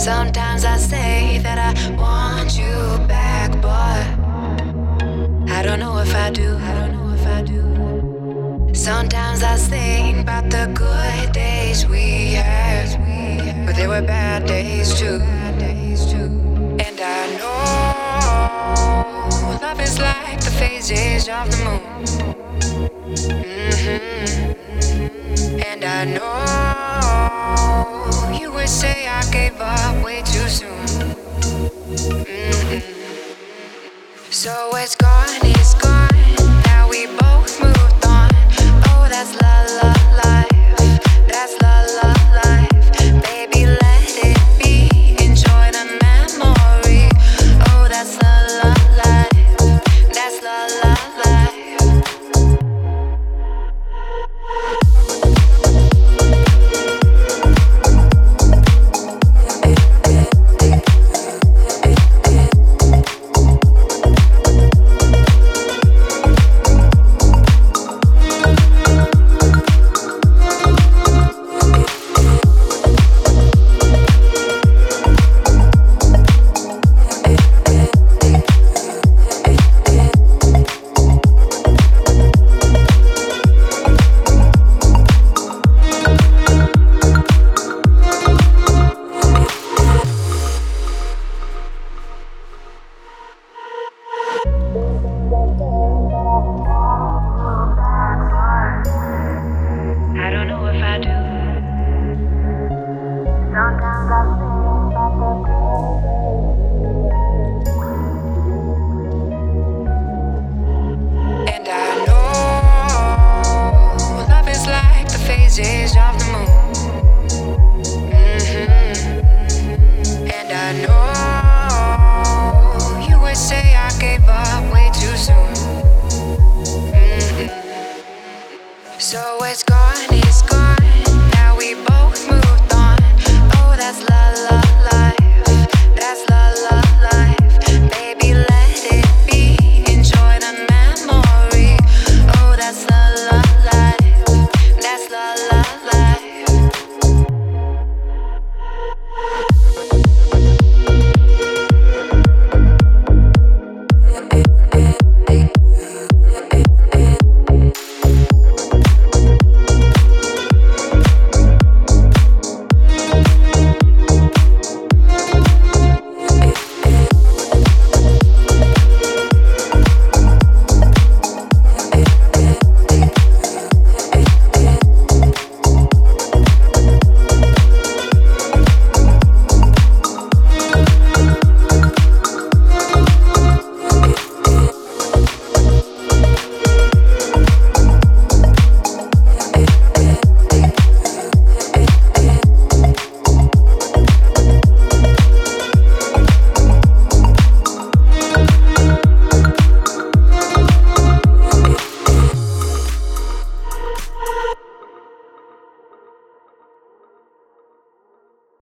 Sometimes I say that I want you back, but I don't know if I do. Sometimes I think about the good days we had, but there were bad days too. And I know love is like the phases of the moon. And I know you would say I gave up way too soon. So it's gone, it's gone. Now we both moved on. Oh, that's la la life. That's la la life. Baby, let it be. Enjoy the memory. Oh, that's la la life. That's la la life. I don't know if I do. Sometimes I